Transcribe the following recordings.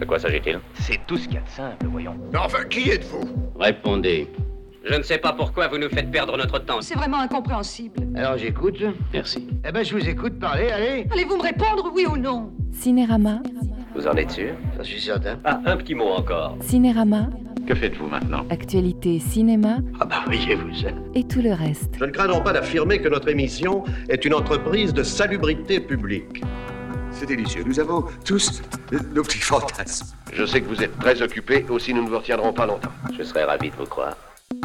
De quoi s'agit-il? C'est tout ce qu'il y a de simple, voyons. Mais enfin, qui êtes-vous? Répondez. Je ne sais pas pourquoi vous nous faites perdre notre temps. C'est vraiment incompréhensible. Alors j'écoute. Merci. Eh ben je vous écoute parler, allez. Allez-vous me répondre, oui ou non? Cinérama, Vous en êtes sûr? J'en suis certain. Ah, un petit mot encore. Cinérama, Que faites-vous maintenant? actualité cinéma Ah bah voyez-vous ça. et tout le reste. Je ne crains donc pas d'affirmer que notre émission est une entreprise de salubrité publique. C'est délicieux. Nous avons tous nos petits fantasmes. Je sais que vous êtes très occupé, aussi nous ne vous retiendrons pas longtemps. Je serais ravi de vous croire.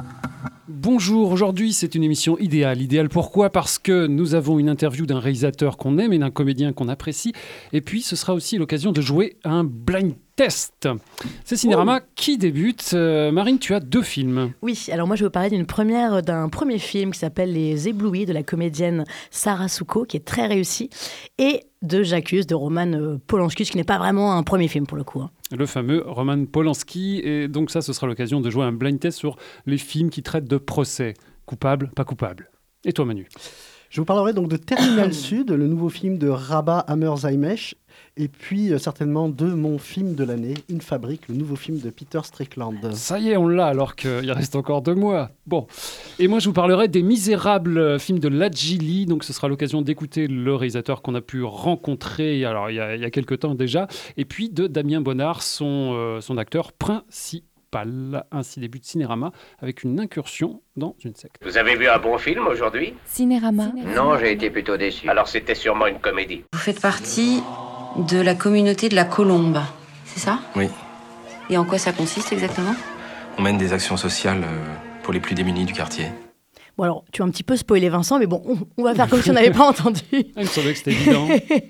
Bonjour, aujourd'hui c'est une émission idéale. Idéale pourquoi? Parce que nous avons une interview d'un réalisateur qu'on aime et d'un comédien qu'on apprécie. Et puis ce sera aussi l'occasion de jouer à un blind test. C'est Cinérama qui débute. Marine, tu as 2 films. Oui, alors moi je vais vous parler d'un premier film qui s'appelle Les Éblouis de la comédienne Sarah Souko, qui est très réussi, et de J'accuse de Roman Polanski, ce qui n'est pas vraiment un premier film pour le coup. Le fameux Roman Polanski. Et donc ça, ce sera l'occasion de jouer à un blind test sur les films qui traitent de procès. Coupable, pas coupable. Et toi, Manu? Je vous parlerai donc de Terminal Sud, le nouveau film de Rabah Hammer-Zaimesh, et puis certainement de mon film de l'année, Une fabrique, le nouveau film de Peter Strickland. Ça y est, on l'a, alors qu'il reste encore 2 mois. Bon. Et moi, je vous parlerai des Misérables, film de Ladjili. Donc, ce sera l'occasion d'écouter le réalisateur qu'on a pu rencontrer il y a quelques temps déjà. Et puis de Damien Bonnard, son acteur principal. Ainsi débute Cinérama avec une incursion dans une secte. Vous avez vu un bon film aujourd'hui? Cinérama, Non, j'ai été plutôt déçu. Alors c'était sûrement une comédie. Vous faites partie de la communauté de la Colombe, c'est ça? Oui. Et en quoi ça consiste exactement? On mène des actions sociales pour les plus démunis du quartier. Bon alors, tu as un petit peu spoilé Vincent, mais bon, on va faire comme si on n'avait pas entendu. Il me semblait que c'était évident.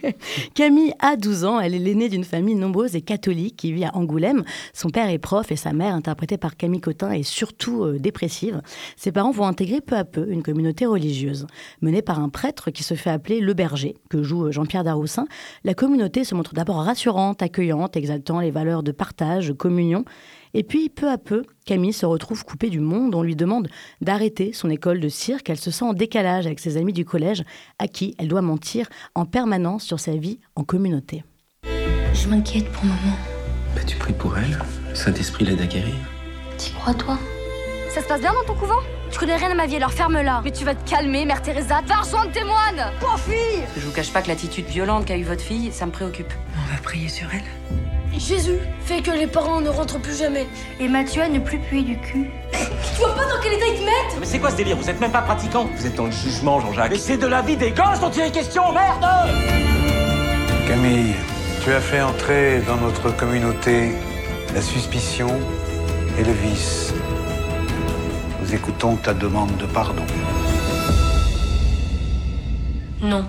Camille a 12 ans, elle est l'aînée d'une famille nombreuse et catholique qui vit à Angoulême. Son père est prof et sa mère, interprétée par Camille Cotin, est surtout dépressive. Ses parents vont intégrer peu à peu une communauté religieuse. Menée par un prêtre qui se fait appeler le berger, que joue Jean-Pierre Daroussin, la communauté se montre d'abord rassurante, accueillante, exaltant les valeurs de partage, de communion. Et puis, peu à peu, Camille se retrouve coupée du monde. On lui demande d'arrêter son école de cirque. Elle se sent en décalage avec ses amis du collège, à qui elle doit mentir en permanence sur sa vie en communauté. Je m'inquiète pour maman. Bah, tu pries pour elle, le Saint-Esprit l'aide à guérir. T'y crois, toi? Ça se passe bien dans ton couvent? Tu connais rien à ma vie, alors ferme-la. Mais tu vas te calmer, Mère Teresa. Va rejoindre tes moines. Pauvre fille! Je vous cache pas que l'attitude violente qu'a eu votre fille, ça me préoccupe. On va prier sur elle. Jésus fait que les parents ne rentrent plus jamais. Et Mathieu à ne plus puer du cul. Tu vois pas dans quel état ils te mettent? Mais c'est quoi ce délire? Vous êtes même pas pratiquant. Vous êtes dans le jugement, Jean-Jacques. Mais c'est de la vie des gosses dont il est question, merde! Camille, tu as fait entrer dans notre communauté la suspicion et le vice. Nous écoutons ta demande de pardon. Non.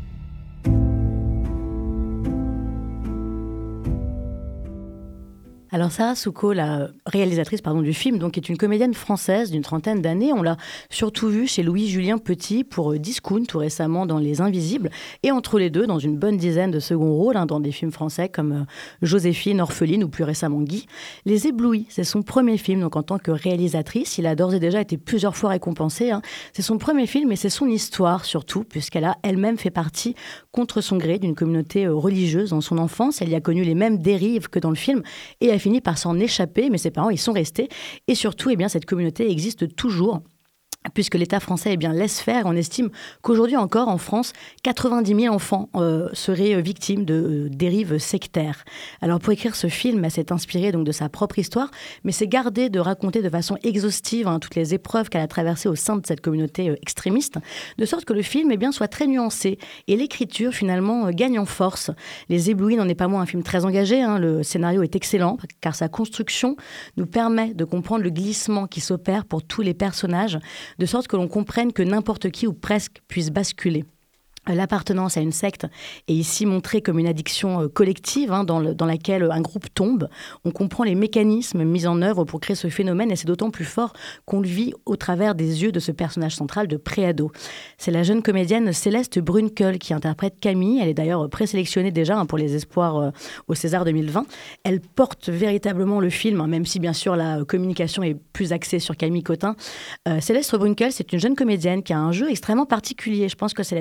Alors Sarah Souko, la réalisatrice du film, donc, est une comédienne française d'une trentaine d'années. On l'a surtout vue chez Louis-Julien Petit pour Discount, tout récemment dans Les Invisibles, et entre les deux, dans une bonne dizaine de seconds rôles, dans des films français comme Joséphine, Orpheline ou plus récemment Guy. Les Éblouis, c'est son premier film, donc en tant que réalisatrice. Il a d'ores et déjà été plusieurs fois récompensé. C'est son premier film et c'est son histoire surtout, puisqu'elle a elle-même fait partie, contre son gré, d'une communauté religieuse dans son enfance. Elle y a connu les mêmes dérives que dans le film et a fini par s'en échapper, mais ses parents y sont restés. Et surtout, cette communauté existe toujours, puisque l'État français laisse faire. On estime qu'aujourd'hui encore, en France, 90 000 enfants seraient victimes de dérives sectaires. Alors, pour écrire ce film, elle s'est inspirée donc de sa propre histoire, mais s'est gardée de raconter de façon exhaustive toutes les épreuves qu'elle a traversées au sein de cette communauté extrémiste, de sorte que le film soit très nuancé. Et l'écriture, finalement, gagne en force. Les Éblouis n'en est pas moins un film très engagé. Le scénario est excellent, car sa construction nous permet de comprendre le glissement qui s'opère pour tous les personnages, de sorte que l'on comprenne que n'importe qui ou presque puisse basculer. L'appartenance à une secte est ici montrée comme une addiction collective dans laquelle un groupe tombe. On comprend les mécanismes mis en œuvre pour créer ce phénomène et c'est d'autant plus fort qu'on le vit au travers des yeux de ce personnage central de préado. C'est la jeune comédienne Céleste Brunkel qui interprète Camille. Elle est d'ailleurs présélectionnée déjà pour les Espoirs au César 2020. Elle porte véritablement le film, même si bien sûr la communication est plus axée sur Camille Cotin. Céleste Brunkel, c'est une jeune comédienne qui a un jeu extrêmement particulier. Je pense que c'est la direction d'acteur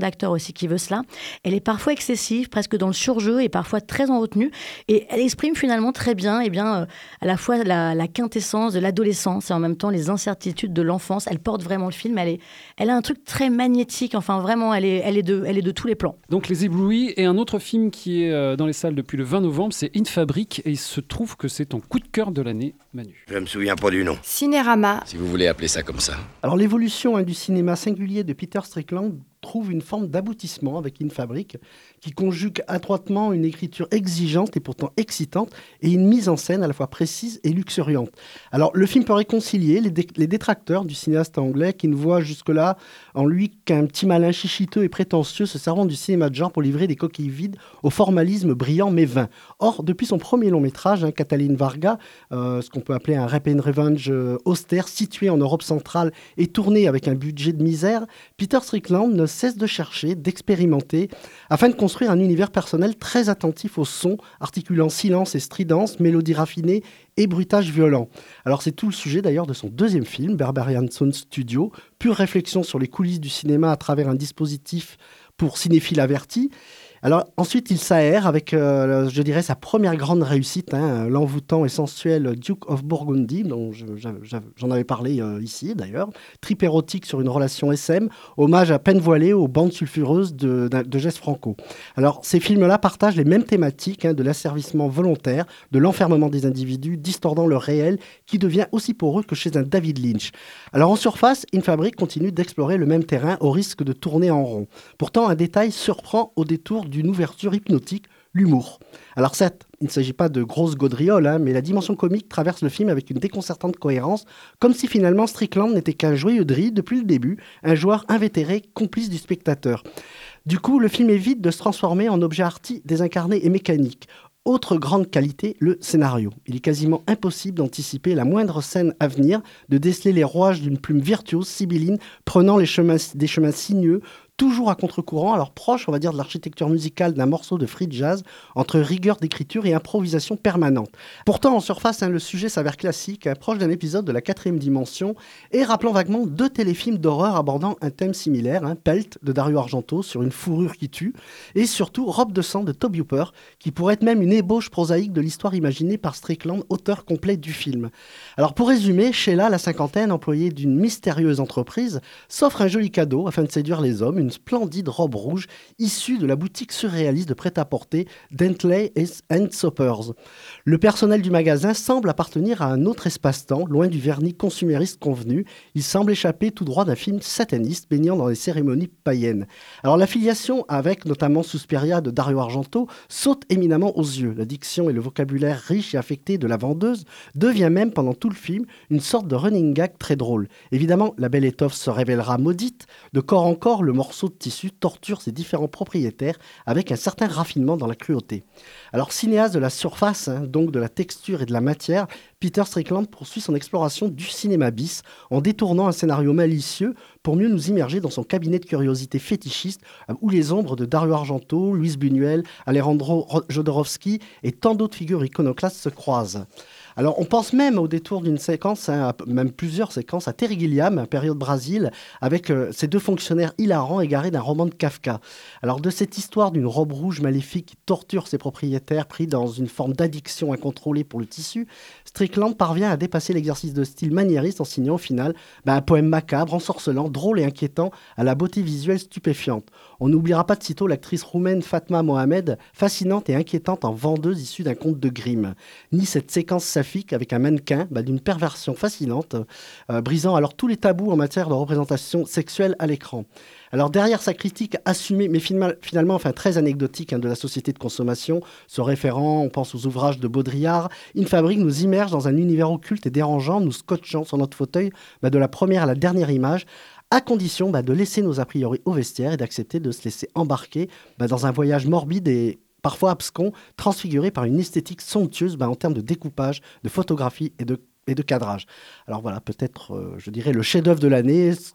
l'acteur aussi qui veut cela. Elle est parfois excessive, presque dans le surjeu et parfois très en retenue. Et elle exprime finalement très bien, à la fois la quintessence de l'adolescence et en même temps les incertitudes de l'enfance. Elle porte vraiment le film. Elle a un truc très magnétique. Enfin, vraiment, elle est de tous les plans. Donc, Les Éblouis, et un autre film qui est dans les salles depuis le 20 novembre, c'est In Fabrique, et il se trouve que c'est ton coup de cœur de l'année, Manu. Je me souviens pas du nom. Cinérama. Si vous voulez appeler ça comme ça. Alors l'évolution du cinéma singulier de Peter Strickland trouve une forme d'aboutissement avec In Fabrique, qui conjugue adroitement une écriture exigeante et pourtant excitante et une mise en scène à la fois précise et luxuriante. Alors le film peut réconcilier les détracteurs du cinéaste anglais qui ne voient jusque-là en lui qu'un petit malin chichiteux et prétentieux se servant du cinéma de genre pour livrer des coquilles vides au formalisme brillant mais vain. Or, depuis son premier long métrage, Katalin Varga, ce qu'on peut appeler un Rape and Revenge austère, situé en Europe centrale et tourné avec un budget de misère, Peter Strickland ne cesse de chercher, d'expérimenter, afin de construire un univers personnel très attentif au son, articulant silence et stridence, mélodie raffinée et bruitage violent. Alors c'est tout le sujet d'ailleurs de son deuxième film, Berberian Sound Studio, pure réflexion sur les coulisses du cinéma à travers un dispositif pour cinéphiles avertis. Alors ensuite, il s'aère avec, je dirais, sa première grande réussite, l'envoûtant et sensuel Duke of Burgundy, dont j'en avais parlé ici d'ailleurs, trip érotique sur une relation SM, hommage à peine voilée aux bandes sulfureuses de Jess Franco. Alors ces films-là partagent les mêmes thématiques de l'asservissement volontaire, de l'enfermement des individus, distordant le réel, qui devient aussi poreux que chez un David Lynch. Alors en surface, In Fabrique continue d'explorer le même terrain au risque de tourner en rond. Pourtant, un détail surprend au détour d'une ouverture hypnotique, l'humour. Alors certes, il ne s'agit pas de grosses gaudrioles, mais la dimension comique traverse le film avec une déconcertante cohérence, comme si finalement Strickland n'était qu'un joyeux de riz depuis le début, un joueur invétéré, complice du spectateur. Du coup, le film évite de se transformer en objet arty désincarné et mécanique. Autre grande qualité, le scénario. Il est quasiment impossible d'anticiper la moindre scène à venir, de déceler les rouages d'une plume virtuose, sibylline, prenant des chemins sinueux, toujours à contre-courant, alors proche, on va dire, de l'architecture musicale d'un morceau de free jazz, entre rigueur d'écriture et improvisation permanente. Pourtant, en surface, le sujet s'avère classique, proche d'un épisode de la 4e dimension, et rappelant vaguement 2 téléfilms d'horreur abordant un thème similaire, Pelt de Dario Argento sur une fourrure qui tue, et surtout Robe de sang de Tobe Hooper, qui pourrait être même une ébauche prosaïque de l'histoire imaginée par Strickland, auteur complet du film. Alors pour résumer, Sheila, la cinquantaine, employée d'une mystérieuse entreprise, s'offre un joli cadeau afin de séduire les hommes, une splendide robe rouge issue de la boutique surréaliste de prêt-à-porter Dentley & Soppers. Le personnel du magasin semble appartenir à un autre espace-temps, loin du vernis consumériste convenu. Il semble échapper tout droit d'un film sataniste baignant dans les cérémonies païennes. Alors l'affiliation avec notamment Suspiria de Dario Argento saute éminemment aux yeux. La diction et le vocabulaire riche et affecté de la vendeuse devient même pendant tout le film une sorte de running gag très drôle. Évidemment, la belle étoffe se révélera maudite. De corps en corps, le morceau de tissu torture ses différents propriétaires avec un certain raffinement dans la cruauté. Alors cinéaste de la surface, donc de la texture et de la matière, Peter Strickland poursuit son exploration du cinéma bis en détournant un scénario malicieux pour mieux nous immerger dans son cabinet de curiosités fétichistes où les ombres de Dario Argento, Luis Buñuel, Alejandro Jodorowsky et tant d'autres figures iconoclastes se croisent. Alors, on pense même au détour d'une séquence, même plusieurs séquences, à Terry Gilliam, période Brésil, avec ces 2 fonctionnaires hilarants égarés d'un roman de Kafka. Alors, de cette histoire d'une robe rouge maléfique qui torture ses propriétaires pris dans une forme d'addiction incontrôlée pour le tissu, Strickland parvient à dépasser l'exercice de style maniériste en signant au final un poème macabre, ensorcelant, drôle et inquiétant, à la beauté visuelle stupéfiante. On n'oubliera pas de sitôt l'actrice roumaine Fatma Mohamed, fascinante et inquiétante en vendeuse issue d'un conte de Grimm. Ni cette séquence saphique avec un mannequin d'une perversion fascinante, brisant alors tous les tabous en matière de représentation sexuelle à l'écran. Alors derrière sa critique assumée, mais finalement très anecdotique de la société de consommation, se référant, on pense aux ouvrages de Baudrillard, In Fabrique nous immerge dans un univers occulte et dérangeant, nous scotchant sur notre fauteuil de la première à la dernière image, à condition de laisser nos a priori au vestiaire et d'accepter de se laisser embarquer dans un voyage morbide et parfois abscon, transfiguré par une esthétique somptueuse en termes de découpage, de photographie et de cadrage. Alors voilà, peut-être, je dirais, le chef-d'œuvre de l'année, ce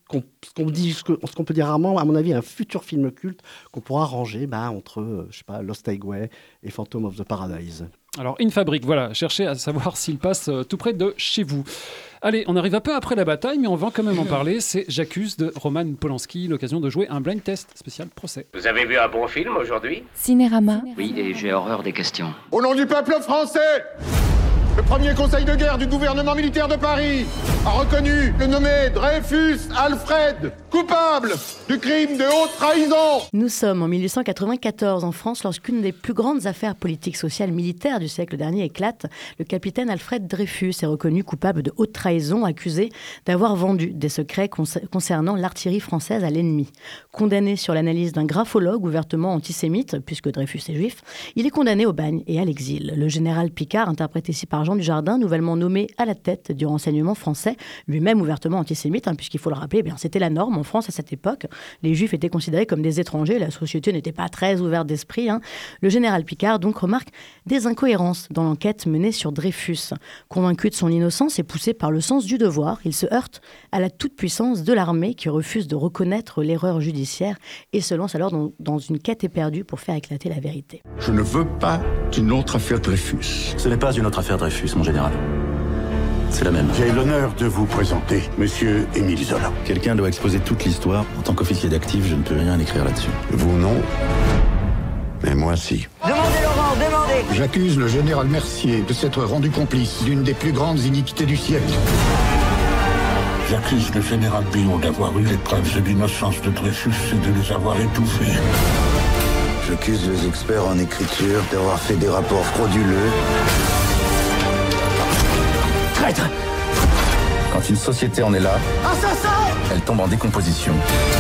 qu'on peut dire rarement, à mon avis, un futur film culte qu'on pourra ranger entre, Lost Highway et Phantom of the Paradise. Alors, In Fabrique, voilà, cherchez à savoir s'il passe tout près de chez vous. Allez, on arrive un peu après la bataille, mais on va quand même en parler. C'est J'accuse de Roman Polanski, l'occasion de jouer un blind test spécial procès. Vous avez vu un bon film aujourd'hui? Cinérama. Oui, et j'ai horreur des questions. Au nom du peuple français, le premier conseil de guerre du gouvernement militaire de Paris a reconnu le nommé Dreyfus Alfred coupable du crime de haute trahison. Nous sommes en 1894 en France lorsqu'une des plus grandes affaires politiques, sociales, militaires du siècle dernier éclate. Le capitaine Alfred Dreyfus est reconnu coupable de haute trahison, accusé d'avoir vendu des secrets concernant l'artillerie française à l'ennemi. Condamné sur l'analyse d'un graphologue ouvertement antisémite, puisque Dreyfus est juif, il est condamné au bagne et à l'exil. Le général Picard, interprété ici par Jean Dujardin, nouvellement nommé à la tête du renseignement français, lui-même ouvertement antisémite, puisqu'il faut le rappeler, c'était la norme en France à cette époque. Les Juifs étaient considérés comme des étrangers, la société n'était pas très ouverte d'esprit. Le général Picard donc remarque des incohérences dans l'enquête menée sur Dreyfus. Convaincu de son innocence et poussé par le sens du devoir, il se heurte à la toute-puissance de l'armée qui refuse de reconnaître l'erreur judiciaire et se lance alors dans une quête éperdue pour faire éclater la vérité. Je ne veux pas d'une autre affaire Dreyfus. Ce n'est pas une autre affaire Dreyfus, mon général. C'est la même. J'ai l'honneur de vous présenter Monsieur Émile Zola. Quelqu'un doit exposer toute l'histoire. En tant qu'officier d'actif, je ne peux rien écrire là-dessus. Vous non, mais moi si. Demandez Laurent, demandez. J'accuse le général Mercier de s'être rendu complice d'une des plus grandes iniquités du siècle. J'accuse le général Billon d'avoir eu les preuves de l'innocence de Dreyfus et de les avoir étouffées. J'accuse les experts en écriture d'avoir fait des rapports frauduleux. Traître! Quand une société en est là, assassin! Elle tombe en décomposition.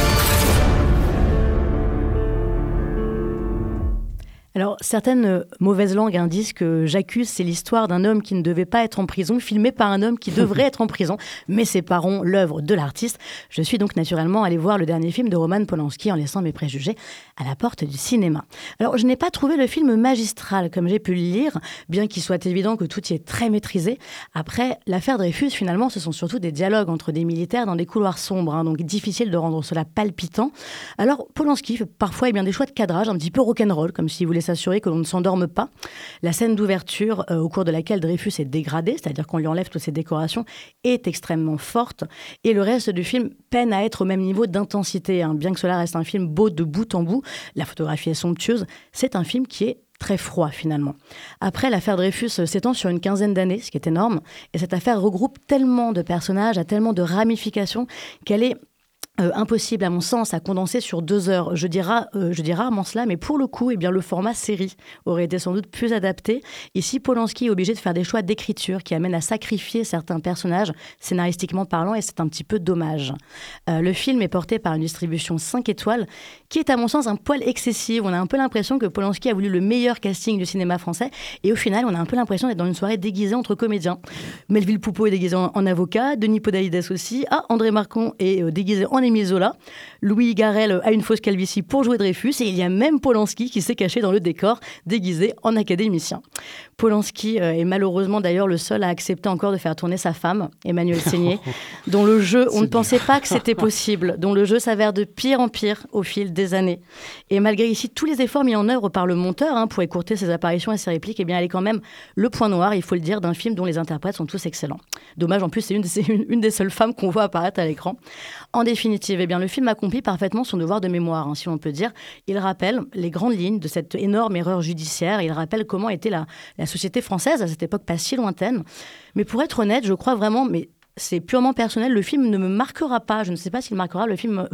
Alors, certaines mauvaises langues disent que J'accuse, c'est l'histoire d'un homme qui ne devait pas être en prison, filmé par un homme qui devrait être en prison, mais séparons l'œuvre de l'artiste. Je suis donc naturellement allée voir le dernier film de Roman Polanski en laissant mes préjugés à la porte du cinéma. Alors, je n'ai pas trouvé le film magistral, comme j'ai pu le lire, bien qu'il soit évident que tout y est très maîtrisé. Après, l'affaire Dreyfus, finalement, ce sont surtout des dialogues entre des militaires dans des couloirs sombres, donc difficile de rendre cela palpitant. Alors, Polanski fait parfois des choix de cadrage un petit peu rock'n'roll, comme s'il voulait s'assurer que l'on ne s'endorme pas. La scène d'ouverture au cours de laquelle Dreyfus est dégradé, c'est-à-dire qu'on lui enlève toutes ses décorations, est extrêmement forte. Et le reste du film peine à être au même niveau d'intensité. Bien que cela reste un film beau de bout en bout, la photographie est somptueuse, c'est un film qui est très froid finalement. Après, l'affaire Dreyfus s'étend sur une quinzaine d'années, ce qui est énorme, et cette affaire regroupe tellement de personnages, a tellement de ramifications qu'elle est impossible à mon sens à condenser sur 2 heures. Je dis rarement cela, mais pour le coup, le format série aurait été sans doute plus adapté. Ici, Polanski est obligé de faire des choix d'écriture qui amènent à sacrifier certains personnages, scénaristiquement parlant, et c'est un petit peu dommage. Le film est porté par une distribution 5 étoiles, qui est à mon sens un poil excessive. On a un peu l'impression que Polanski a voulu le meilleur casting du cinéma français, et au final, on a un peu l'impression d'être dans une soirée déguisée entre comédiens. Melville Poupeau est déguisé en avocat, Denis Podalides aussi, André Marcon est déguisé en Émile Zola, Louis Garrel a une fausse calvitie pour jouer Dreyfus, et il y a même Polanski qui s'est caché dans le décor, déguisé en académicien. Polanski est malheureusement d'ailleurs le seul à accepter encore de faire tourner sa femme, Emmanuelle Seigner, dont le jeu, on ne pensait pas que c'était possible, dont le jeu s'avère de pire en pire au fil des années. Et malgré ici tous les efforts mis en œuvre par le monteur pour écourter ses apparitions et ses répliques, elle est quand même le point noir, il faut le dire, d'un film dont les interprètes sont tous excellents. Dommage, en plus, c'est une des seules femmes qu'on voit apparaître à l'écran. En définitive, le film accomplit parfaitement son devoir de mémoire, si l'on peut dire. Il rappelle les grandes lignes de cette énorme erreur judiciaire. Il rappelle comment était la société française à cette époque pas si lointaine. Mais pour être honnête, je crois vraiment, mais c'est purement personnel, le film ne me marquera pas. Je ne sais pas s'il marquera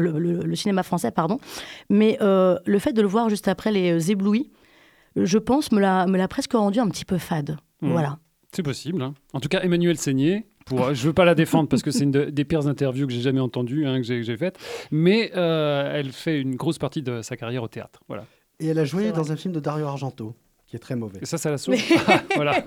le cinéma français, mais le fait de le voir juste après Les Éblouis, je pense, me l'a presque rendu un petit peu fade. Voilà. C'est possible. En tout cas, Emmanuelle Seigner, je ne veux pas la défendre parce que c'est une des pires interviews que j'ai jamais entendues, que j'ai faites, mais elle fait une grosse partie de sa carrière au théâtre. Voilà. Et elle a joué dans un film de Dario Argento, qui est très mauvais. Et ça la sauve. Voilà.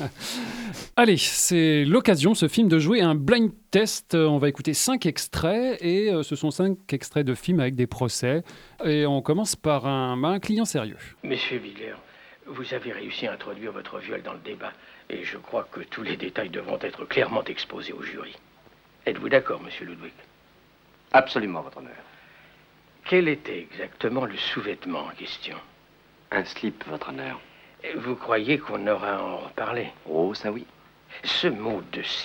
Allez, c'est l'occasion, ce film, de jouer un blind test. On va écouter 5 extraits, et ce sont 5 extraits de films avec des procès. Et on commence par un client sérieux. Monsieur Villers, vous avez réussi à introduire votre viol dans le débat, et je crois que tous les détails devront être clairement exposés au jury. Êtes-vous d'accord, monsieur Ludwig? Absolument, votre honneur. Quel était exactement le sous-vêtement en question? Un slip, votre honneur. Vous croyez qu'on aura à en reparler? Oh, ça oui. Ce mot de slip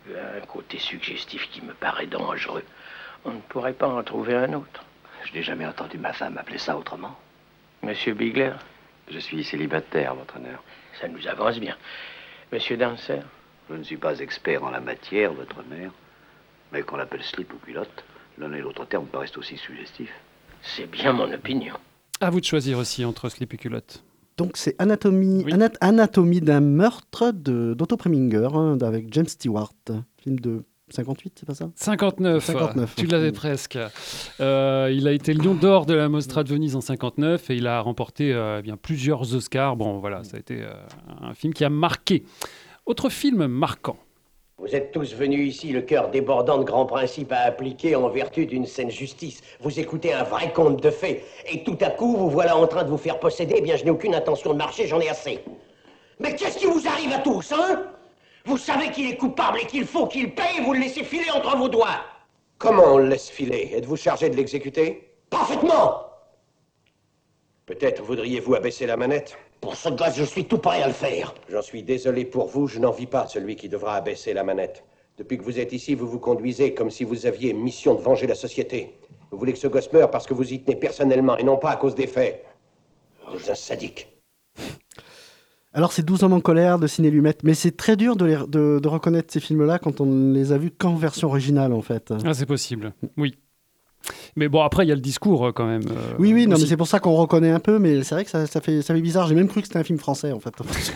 un côté suggestif qui me paraît dangereux. On ne pourrait pas en trouver un autre. Je n'ai jamais entendu ma femme appeler ça autrement. Monsieur Bigler? Je suis célibataire, votre honneur. Ça nous avance bien. Monsieur Dancer? Je ne suis pas expert en la matière, votre honneur. Mais qu'on l'appelle slip ou culotte, l'un et l'autre terme paraissent aussi suggestifs. C'est bien mon opinion. À vous de choisir aussi entre slip et culotte. Donc c'est Anatomie d'un meurtre d'Otto Preminger, avec James Stewart, film de 58, c'est pas ça ? 59, tu l'avais presque. Il a été Lion d'or de la Mostra de Venise en 59 et il a remporté bien plusieurs Oscars. Bon voilà, ça a été un film qui a marqué. Autre film marquant. Vous êtes tous venus ici, le cœur débordant de grands principes à appliquer en vertu d'une saine justice. Vous écoutez un vrai conte de fées. Et tout à coup, vous voilà en train de vous faire posséder. Eh bien, je n'ai aucune intention de marcher, j'en ai assez. Mais qu'est-ce qui vous arrive à tous, hein? Vous savez qu'il est coupable et qu'il faut qu'il paye et vous le laissez filer entre vos doigts. Comment on le laisse filer? Êtes-vous chargé de l'exécuter? Parfaitement! Peut-être voudriez-vous abaisser la manette? Pour ce gosse, je suis tout prêt à le faire. J'en suis désolé pour vous, je n'envie pas celui qui devra abaisser la manette. Depuis que vous êtes ici, vous vous conduisez comme si vous aviez mission de venger la société. Vous voulez que ce gosse meure parce que vous y tenez personnellement et non pas à cause des faits. Vous êtes un sadique. Alors c'est 12 hommes en colère de Ciné Lumet, mais c'est très dur de reconnaître ces films-là quand on ne les a vus qu'en version originale en fait. Ah c'est possible, oui. Mais bon, après, il y a le discours quand même. Oui, non, mais c'est pour ça qu'on reconnaît un peu, mais c'est vrai que ça fait bizarre. J'ai même cru que c'était un film français, en fait.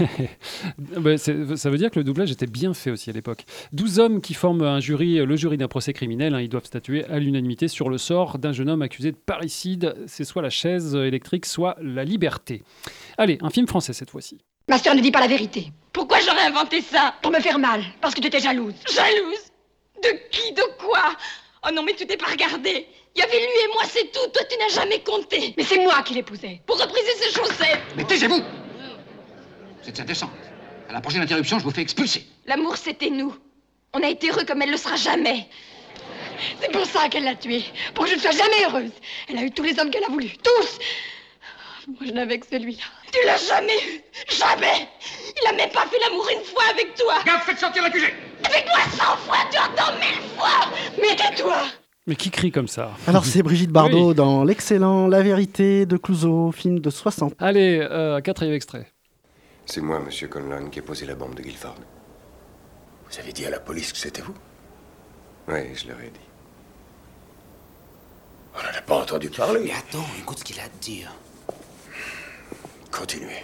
Ça veut dire que le doublage était bien fait aussi à l'époque. 12 hommes qui forment un jury, le jury d'un procès criminel. Ils doivent statuer à l'unanimité sur le sort d'un jeune homme accusé de parricide. C'est soit la chaise électrique, soit la liberté. Allez, un film français cette fois-ci. Ma sœur ne dit pas la vérité. Pourquoi j'aurais inventé ça? Pour me faire mal. Parce que tu étais jalouse. Jalouse? De qui? De quoi? Oh non, mais tu t'es pas regardé. Il y avait lui et moi, c'est tout. Toi, tu n'as jamais compté. Mais c'est moi qui l'épousais. Pour repriser ses chaussettes. Mais taisez-vous! C'est indécent. À la prochaine interruption, je vous fais expulser. L'amour, c'était nous. On a été heureux comme elle le sera jamais. C'est pour ça qu'elle l'a tué. Pour que je ne sois jamais heureuse. Elle a eu tous les hommes qu'elle a voulu. Tous! Moi, je n'avais que celui-là. Tu l'as jamais eu. Jamais! Il a même pas fait l'amour une fois avec toi. Garde, faites sortir l'accusé! Avec moi 100 fois, tu entends 1000 fois. Mais tais-toi! Mais qui crie comme ça? Alors c'est Brigitte Bardot dans l'excellent La Vérité de Clouzot, film de 60. Allez, quatrième extrait. C'est moi, monsieur Conlon, qui ai posé la bombe de Guilford. Vous avez dit à la police que c'était vous? Oui, je leur ai dit. On n'en a pas entendu parler. Mais attends, écoute ce qu'il a à te dire. Continuez.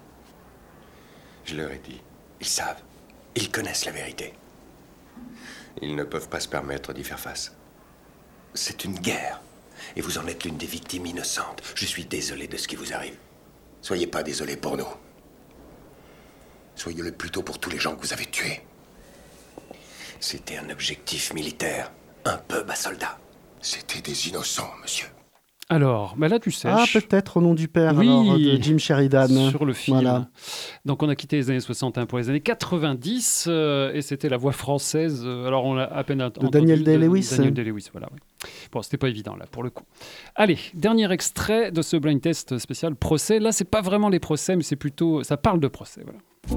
Je leur ai dit. Ils savent. Ils connaissent la vérité. Ils ne peuvent pas se permettre d'y faire face. C'est une guerre. Et vous en êtes l'une des victimes innocentes. Je suis désolé de ce qui vous arrive. Soyez pas désolé pour nous. Soyez-le plutôt pour tous les gens que vous avez tués. C'était un objectif militaire. Un pub à soldats. C'était des innocents, monsieur. Alors, là tu sèches. Ah, peut-être Au nom du père, oui, alors, de Jim Sheridan. Sur le film. Voilà. Donc on a quitté les années 60 pour les années 90 et c'était la voix française. Alors on l'a à peine entendu. De Daniel Day-Lewis. Daniel Day-Lewis, voilà. Oui. Bon, c'était pas évident là pour le coup. Allez, dernier extrait de ce blind test spécial procès. Là, c'est pas vraiment les procès, mais c'est plutôt, ça parle de procès. Voilà.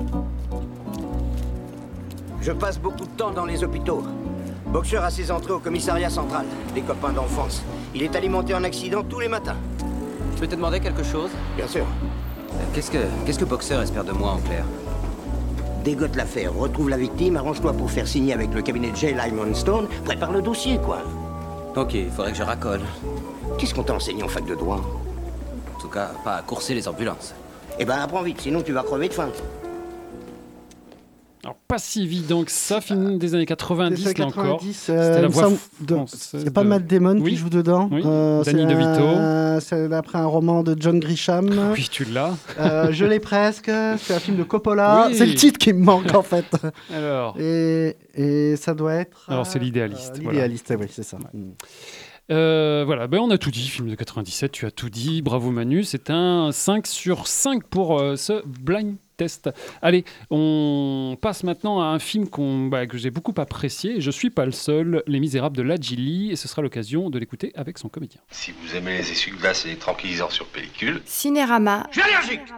Je passe beaucoup de temps dans les hôpitaux. Boxeur à ses entrées au commissariat central. Les copains d'enfance. Il est alimenté en accident tous les matins. Je peux te demander quelque chose? Bien sûr. Qu'est-ce que Boxeur espère de moi en clair? Dégote l'affaire, retrouve la victime, arrange-toi pour faire signer avec le cabinet de J. Lyman Stone, prépare le dossier, quoi. Ok, il faudrait que je racole. Qu'est-ce qu'on t'a enseigné en fac de droit? En tout cas, pas à courser les ambulances. Eh ben, apprends vite, sinon tu vas crever de faim. Alors, pas si évident que ça, film des années 90, là encore. C'était la voix française. Il n'y a pas Matt Damon qui joue dedans. Oui. Danny DeVito. C'est d'après un roman de John Grisham. Oui, tu l'as. Je l'ai presque. C'est un film de Coppola. Oui. C'est le titre qui me manque, en fait. Alors. Et ça doit être... Alors, c'est L'Idéaliste. L'Idéaliste, oui, c'est ça. Voilà, on a tout dit, film de 97, tu as tout dit, bravo Manu, c'est un 5 sur 5 pour ce blind test. Allez, on passe maintenant à un film que j'ai beaucoup apprécié, et je suis pas le seul, Les Misérables de Ladji, et ce sera l'occasion de l'écouter avec son comédien. Si vous aimez les essuie-glaces et les tranquillisants sur pellicule... Cinérama. Je suis allergique.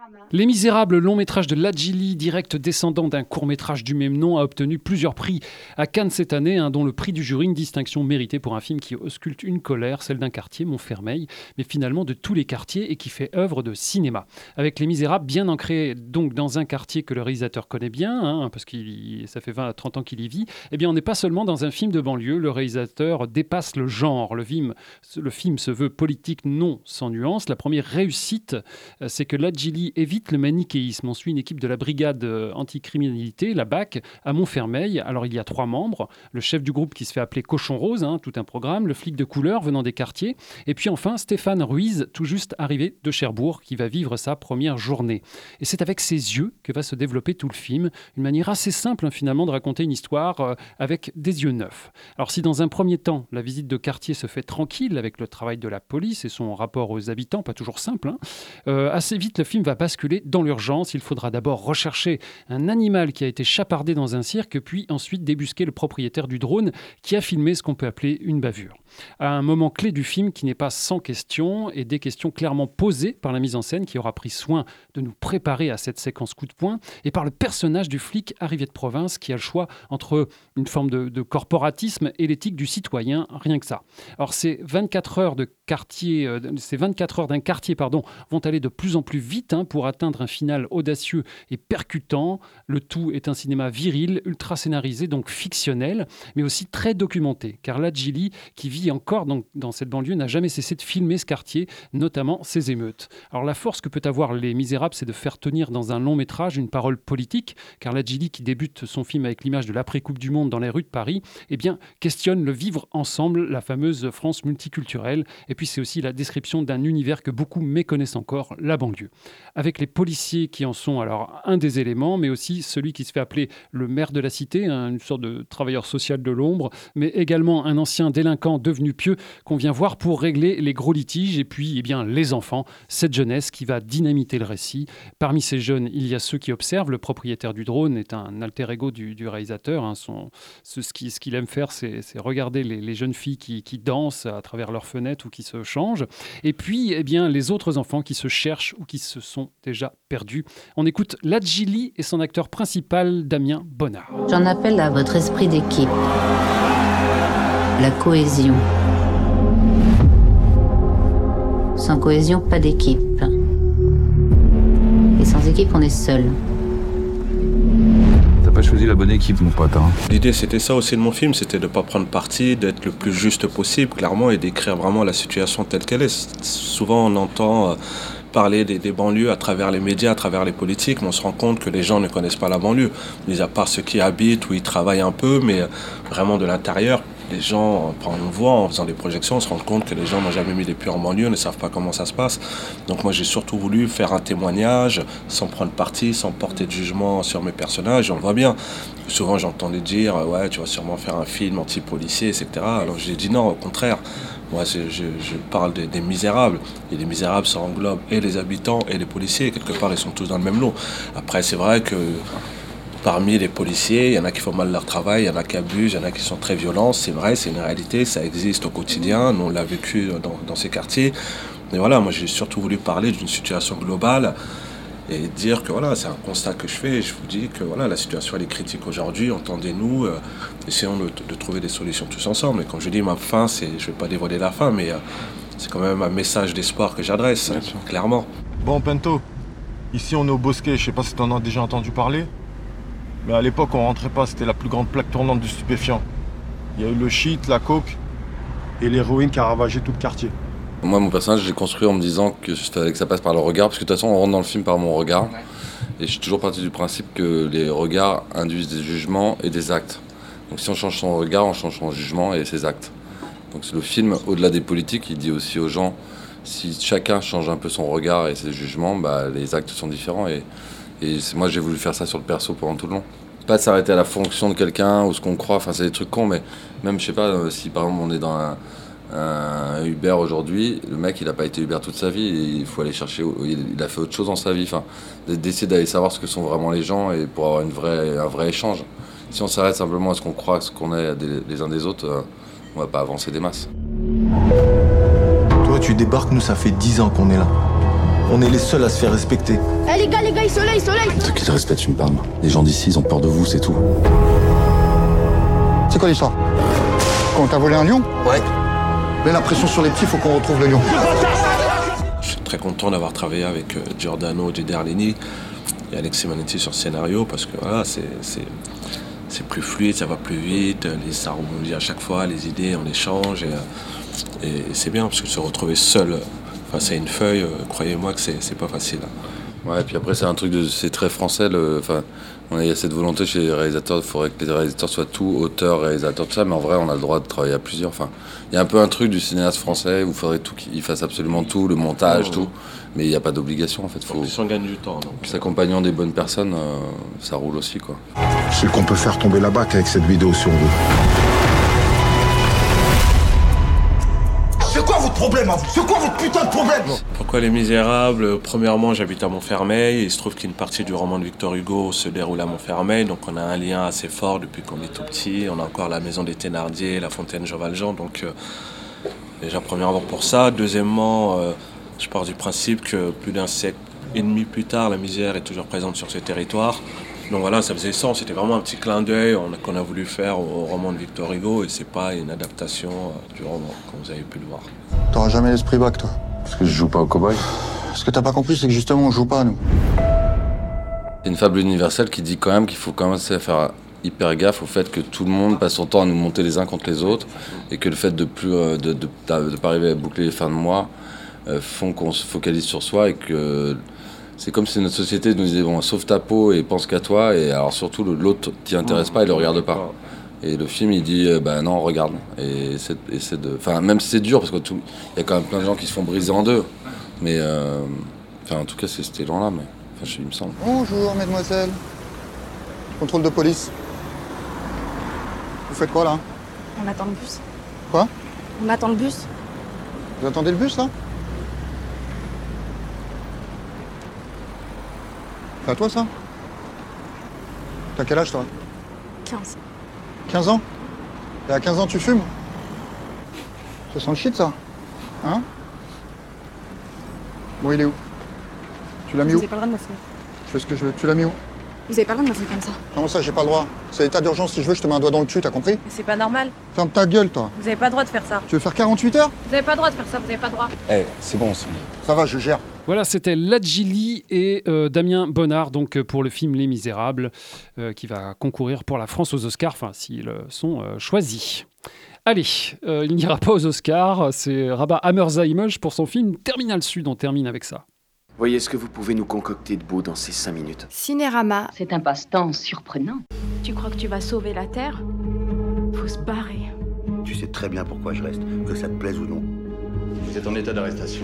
Les Misérables, long métrage de Ladjili, direct descendant d'un court métrage du même nom, a obtenu plusieurs prix à Cannes cette année, dont le prix du jury, une distinction méritée pour un film qui ausculte une colère, celle d'un quartier, Montfermeil, mais finalement de tous les quartiers et qui fait œuvre de cinéma. Avec Les Misérables, bien ancré donc dans un quartier que le réalisateur connaît bien, parce que ça fait 20 à 30 ans qu'il y vit, eh bien on n'est pas seulement dans un film de banlieue, le réalisateur dépasse le genre. Le film se veut politique, non sans nuance. La première réussite, c'est que Ladjili évite le manichéisme. On suit une équipe de la brigade anticriminalité, la BAC, à Montfermeil. Alors il y a 3 membres, le chef du groupe qui se fait appeler Cochon Rose, tout un programme, le flic de couleur venant des quartiers, et puis enfin Stéphane Ruiz, tout juste arrivé de Cherbourg, qui va vivre sa première journée. Et c'est avec ses yeux que va se développer tout le film, une manière assez simple finalement de raconter une histoire avec des yeux neufs. Alors si dans un premier temps, la visite de quartier se fait tranquille avec le travail de la police et son rapport aux habitants, pas toujours simple, assez vite le film va basculer dans l'urgence. Il faudra d'abord rechercher un animal qui a été chapardé dans un cirque, puis ensuite débusquer le propriétaire du drone qui a filmé ce qu'on peut appeler une bavure. À un moment clé du film qui n'est pas sans questions, et des questions clairement posées par la mise en scène qui aura pris soin de nous préparer à cette séquence coup de poing, et par le personnage du flic arrivé de province qui a le choix entre une forme de corporatisme et l'éthique du citoyen, rien que ça. Alors ces 24 heures d'un quartier vont aller de plus en plus vite pour atteindre un final audacieux et percutant. Le tout est un cinéma viril, ultra scénarisé, donc fictionnel, mais aussi très documenté, car Ladjili, qui vit encore dans cette banlieue, n'a jamais cessé de filmer ce quartier, notamment ses émeutes. Alors la force que peut avoir Les Misérables, c'est de faire tenir dans un long métrage une parole politique, car Ladjili, qui débute son film avec l'image de l'après-Coupe du Monde dans les rues de Paris, questionne le vivre ensemble, la fameuse France multiculturelle, et puis c'est aussi la description d'un univers que beaucoup méconnaissent encore, la banlieue. Avec les policiers qui en sont alors un des éléments, mais aussi celui qui se fait appeler le maire de la cité, une sorte de travailleur social de l'ombre, mais également un ancien délinquant devenu pieux qu'on vient voir pour régler les gros litiges, et puis les enfants, cette jeunesse qui va dynamiter le récit. Parmi ces jeunes, il y a ceux qui observent. Le propriétaire du drone est un alter ego du réalisateur. Ce qu'il aime faire, c'est regarder les jeunes filles qui dansent à travers leurs fenêtres ou qui se changent. Et puis, les autres enfants qui se cherchent ou qui se sont déjà perdus. On écoute Ladjili et son acteur principal, Damien Bonnard. J'en appelle à votre esprit d'équipe. La cohésion. Sans cohésion, pas d'équipe. Et sans équipe, on est seul. T'as pas choisi la bonne équipe, mon pote. L'idée, c'était ça aussi de mon film, c'était de ne pas prendre parti, d'être le plus juste possible, clairement, et d'écrire vraiment la situation telle qu'elle est. Souvent, on entend parler des banlieues à travers les médias, à travers les politiques, mais on se rend compte que les gens ne connaissent pas la banlieue, mis à part ceux qui habitent ou ils travaillent un peu, mais vraiment de l'intérieur. Les gens, on voit en faisant des projections, on se rend compte que les gens n'ont jamais mis les pieds en banlieue, ne savent pas comment ça se passe. Donc moi j'ai surtout voulu faire un témoignage, sans prendre parti, sans porter de jugement sur mes personnages. On le voit bien. Souvent j'entendais dire, ouais, tu vas sûrement faire un film anti-policier, etc. Alors j'ai dit non, au contraire. Moi je parle des misérables. Et les misérables, ça englobe et les habitants et les policiers. Quelque part, ils sont tous dans le même lot. Après, c'est vrai que parmi les policiers, il y en a qui font mal leur travail, il y en a qui abusent, il y en a qui sont très violents. C'est vrai, c'est une réalité, ça existe au quotidien. Nous, on l'a vécu dans ces quartiers. Mais voilà, moi, j'ai surtout voulu parler d'une situation globale et dire que voilà, c'est un constat que je fais. Et je vous dis que voilà, la situation, elle est critique aujourd'hui. Entendez-nous, essayons de trouver des solutions tous ensemble. Et quand je dis ma fin, je ne vais pas dévoiler la fin, mais c'est quand même un message d'espoir que j'adresse, clairement. Bon, Pento, ici, on est au Bosquet. Je ne sais pas si tu en as déjà entendu parler. Mais à l'époque, on rentrait pas, c'était la plus grande plaque tournante du stupéfiant. Il y a eu le shit, la coke et l'héroïne qui a ravagé tout le quartier. Moi, mon personnage, je l'ai construit en me disant que fallait que ça passe par le regard, parce que de toute façon, on rentre dans le film par mon regard. Et je suis toujours parti du principe que les regards induisent des jugements et des actes. Donc si on change son regard, on change son jugement et ses actes. Donc le film, au-delà des politiques, il dit aussi aux gens, si chacun change un peu son regard et ses jugements, les actes sont différents. Et moi, j'ai voulu faire ça sur le perso pendant tout le long. Pas de s'arrêter à la fonction de quelqu'un ou ce qu'on croit, enfin c'est des trucs cons, mais même, je sais pas, si par exemple on est dans un Uber aujourd'hui, le mec il a pas été Uber toute sa vie, et il faut aller chercher, il a fait autre chose dans sa vie, enfin d'essayer d'aller savoir ce que sont vraiment les gens et pour avoir un vrai échange. Si on s'arrête simplement à ce qu'on croit, à ce qu'on est les uns des autres, on va pas avancer des masses. Toi tu débarques, nous ça fait 10 ans qu'on est là. On est les seuls à se faire respecter. Eh les gars, soleil. Ceux qui te respectent une palme. Les gens d'ici, ils ont peur de vous, c'est tout. C'est quoi l'histoire? Quand t'as volé un lion? Ouais. Mets la pression sur les petits, faut qu'on retrouve le lion. Je suis très content d'avoir travaillé avec Giordano Giardini et Alexis Manetti sur le scénario parce que voilà, c'est plus fluide, ça va plus vite, ça rebondit à chaque fois, les idées, on échange et c'est bien parce que se retrouver seul face à une feuille, croyez-moi que c'est pas facile. Ouais, et puis après c'est très français. Il y a cette volonté chez les réalisateurs, il faudrait que les réalisateurs soient tout, auteurs, réalisateurs, tout ça, mais en vrai on a le droit de travailler à plusieurs. Enfin, il y a un peu un truc du cinéaste français où il faudrait tout qu'il fasse absolument tout, le montage, tout, mais il n'y a pas d'obligation en fait. On gagne du temps. Puis s'accompagnant des bonnes personnes, ça roule aussi quoi. C'est qu'on peut faire tomber la BAC avec cette vidéo si on veut. C'est quoi votre problème à vous? C'est quoi votre putain de problème? Pourquoi Les Misérables? Premièrement, j'habite à Montfermeil et il se trouve qu'une partie du roman de Victor Hugo se déroule à Montfermeil, donc on a un lien assez fort depuis qu'on est tout petit. On a encore la maison des Thénardier, la fontaine Jean Valjean, donc déjà premièrement pour ça. Deuxièmement, je pars du principe que plus d'un siècle et demi plus tard, la misère est toujours présente sur ce territoire. Donc voilà, ça faisait sens, c'était vraiment un petit clin d'œil qu'on a voulu faire au roman de Victor Hugo et c'est pas une adaptation du roman, comme vous avez pu le voir. T'auras jamais l'esprit bac, toi. Parce que je joue pas au cow-boy. Ce que t'as pas compris, c'est que justement, on joue pas, nous. C'est une fable universelle qui dit quand même qu'il faut commencer à faire hyper gaffe au fait que tout le monde passe son temps à nous monter les uns contre les autres et que le fait de pas arriver à boucler les fins de mois font qu'on se focalise sur soi et que c'est comme si notre société nous disait bon, sauve ta peau et pense qu'à toi et alors surtout l'autre t'y intéresse pas et le regarde pas. Et le film il dit non regarde et essaie de, enfin même si c'est dur parce que il y a quand même plein de gens qui se font briser en deux mais en tout cas c'est cet élan là mais il me semble. Bonjour mesdemoiselles. Contrôle de police. Vous faites quoi là? On attend le bus. Quoi? On attend le bus. Vous attendez le bus là? C'est à toi ça? T'as quel âge toi? 15. 15 ans? Et à 15 ans tu fumes? Ça sent le shit ça? Hein? Bon il est où? Tu l'as mis où? Vous avez pas le droit de me faire. Je fais ce que je veux. Tu l'as mis où? Vous avez pas le droit de me faire comme ça. Comment ça j'ai pas le droit? C'est l'état d'urgence, si je veux je te mets un doigt dans le cul, t'as compris? Mais c'est pas normal. Ferme ta gueule toi. Vous avez pas le droit de faire ça. Tu veux faire 48 heures? Vous avez pas le droit de faire ça, vous avez pas le droit. C'est bon, ça va, je gère. Voilà, c'était Ladjili et Damien Bonnard donc, pour le film Les Misérables qui va concourir pour la France aux Oscars, enfin s'ils sont choisis. Allez, il n'ira pas aux Oscars, c'est Rabat Hammerzeimej pour son film Terminal Sud, on termine avec ça. Voyez ce que vous pouvez nous concocter de beau dans ces 5 minutes. Cinérama. C'est un passe-temps surprenant. Tu crois que tu vas sauver la Terre? Faut se barrer. Tu sais très bien pourquoi je reste, que ça te plaise ou non. Vous êtes en état d'arrestation.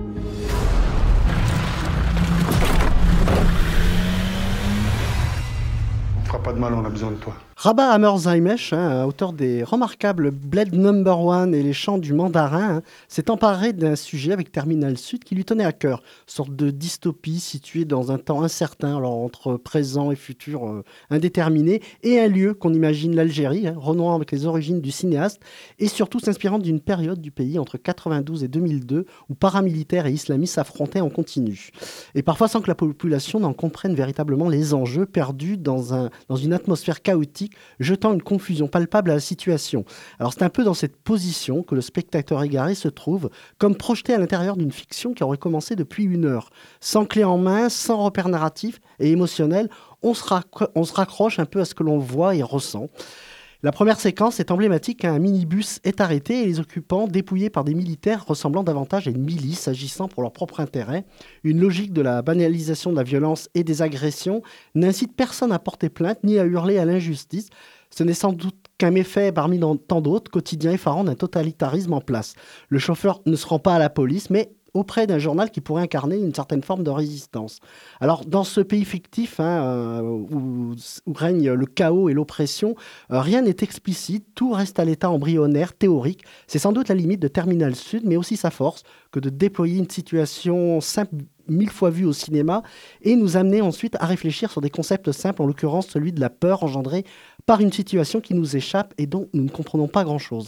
On fera pas de mal, on a besoin de toi. Rabat Hammerzeimej, auteur des remarquables Blade Number One et les chants du mandarin, s'est emparé d'un sujet avec Terminal Sud qui lui tenait à cœur. Sorte de dystopie située dans un temps incertain, alors entre présent et futur indéterminé, et un lieu qu'on imagine l'Algérie, renouant avec les origines du cinéaste, et surtout s'inspirant d'une période du pays entre 92 et 2002, où paramilitaires et islamistes s'affrontaient en continu. Et parfois sans que la population n'en comprenne véritablement les enjeux, perdus dans une atmosphère chaotique, jetant une confusion palpable à la situation. Alors c'est un peu dans cette position que le spectateur égaré se trouve, comme projeté à l'intérieur d'une fiction qui aurait commencé depuis 1 heure. Sans clé en main, sans repère narratif et émotionnel, on se raccroche un peu à ce que l'on voit et ressent. La première séquence est emblématique, un minibus est arrêté et les occupants dépouillés par des militaires ressemblant davantage à une milice agissant pour leur propre intérêt. Une logique de la banalisation de la violence et des agressions n'incite personne à porter plainte ni à hurler à l'injustice. Ce n'est sans doute qu'un méfait parmi tant d'autres, quotidien effarant d'un totalitarisme en place. Le chauffeur ne se rend pas à la police, mais auprès d'un journal qui pourrait incarner une certaine forme de résistance. Alors, dans ce pays fictif où règne le chaos et l'oppression, rien n'est explicite, tout reste à l'état embryonnaire, théorique. C'est sans doute la limite de Terminal Sud, mais aussi sa force, que de déployer une situation simple, 1000 fois vue au cinéma, et nous amener ensuite à réfléchir sur des concepts simples, en l'occurrence celui de la peur engendrée par une situation qui nous échappe et dont nous ne comprenons pas grand-chose.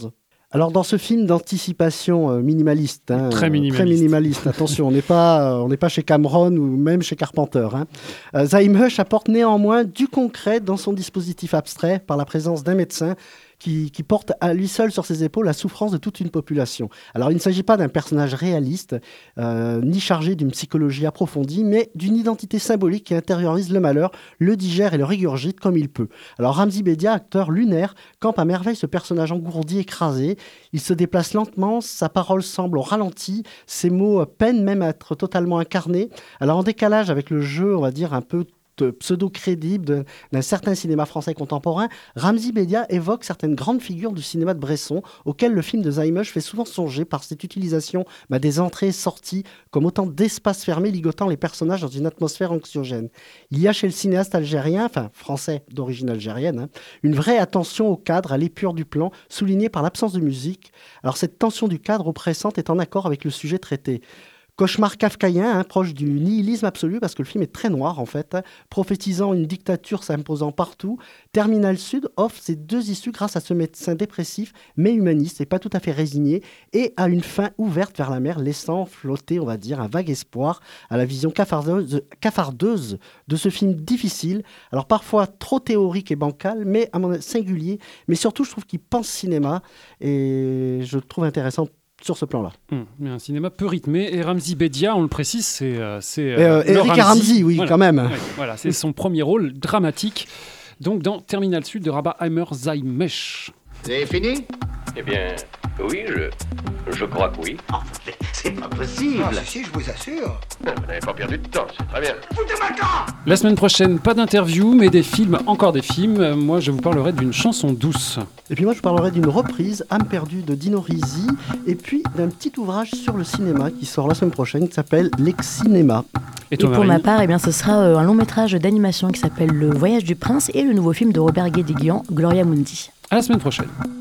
Alors dans ce film d'anticipation minimaliste, très minimaliste, attention, on n'est pas chez Cameron ou même chez Carpenter. Zaimhush apporte néanmoins du concret dans son dispositif abstrait par la présence d'un médecin qui porte à lui seul sur ses épaules la souffrance de toute une population. Alors il ne s'agit pas d'un personnage réaliste, ni chargé d'une psychologie approfondie, mais d'une identité symbolique qui intériorise le malheur, le digère et le régurgite comme il peut. Alors Ramzy Bedia, acteur lunaire, campe à merveille ce personnage engourdi, écrasé. Il se déplace lentement, sa parole semble au ralenti, ses mots peinent même à être totalement incarnés. Alors en décalage avec le jeu, on va dire, un peu pseudo-crédible d'un certain cinéma français contemporain, Ramzy Bedia évoque certaines grandes figures du cinéma de Bresson, auxquelles le film de Zaimhush fait souvent songer par cette utilisation des entrées et sorties, comme autant d'espaces fermés ligotant les personnages dans une atmosphère anxiogène. Il y a chez le cinéaste algérien, français d'origine algérienne, une vraie attention au cadre, à l'épure du plan, soulignée par l'absence de musique. Alors cette tension du cadre oppressante est en accord avec le sujet traité. Cauchemar kafkaïen, proche du nihilisme absolu, parce que le film est très noir en fait, prophétisant une dictature s'imposant partout. Terminal Sud offre ces deux issues grâce à ce médecin dépressif, mais humaniste et pas tout à fait résigné, et à une fin ouverte vers la mer, laissant flotter, on va dire, un vague espoir à la vision cafardeuse de ce film difficile, alors parfois trop théorique et bancal, mais à mon avis singulier, mais surtout je trouve qu'il pense cinéma, et je le trouve intéressant sur ce plan-là. Mais un cinéma peu rythmé. Et Ramzy Bedia, on le précise, c'est Eric Ramzy, oui, voilà. Quand même. Ouais, voilà, c'est son premier rôle dramatique. Donc dans Terminal Sud de Rabah-Heimer Zaimhush. C'est fini ? Eh bien, oui, je crois que oui. Oh, mais c'est pas possible. Ah, si, je vous assure. Vous n'avez pas perdu de temps, c'est très bien. Foutez-moi le camp ! La semaine prochaine, pas d'interview, mais des films, encore des films. Moi, je vous parlerai d'une chanson douce. Et puis moi, je parlerai d'une reprise, Âme perdue de Dino Risi, et puis d'un petit ouvrage sur le cinéma qui sort la semaine prochaine, qui s'appelle L'ex-Cinéma. Et pour ma part, ce sera un long métrage d'animation qui s'appelle Le Voyage du Prince et le nouveau film de Robert Guédiguian, Gloria Mundi. À la semaine prochaine.